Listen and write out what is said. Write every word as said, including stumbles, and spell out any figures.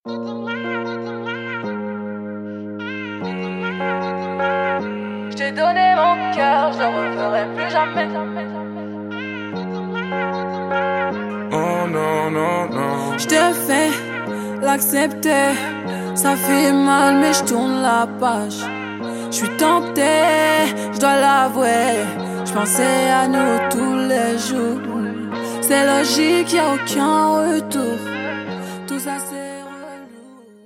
Je t'ai donné mon cœur, je le referai plus jamais. Oh non, non, non. Je te fais l'accepter. Ça fait mal, mais je tourne la page. Je suis tentée, je dois l'avouer. Je pensais à nous tous les jours. C'est logique, y'a aucun retour. Tout ça